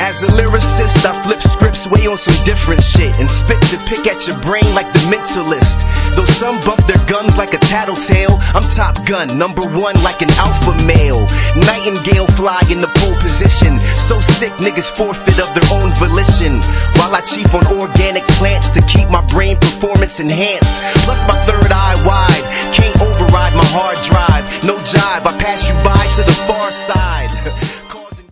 As a lyricist, I flip scripts way on some different shit and spit to pick at your brain like The Mentalist. Though some bump their gums like a tattletale, I'm Top Gun, number one like an alpha male. Nightingale fly in the pole position, so sick niggas forfeit of their own volition. While I chief on organic plants to keep my brain performance enhanced. Plus my third eye wide, can't override my hard drive. No jive, I pass you by to the far side.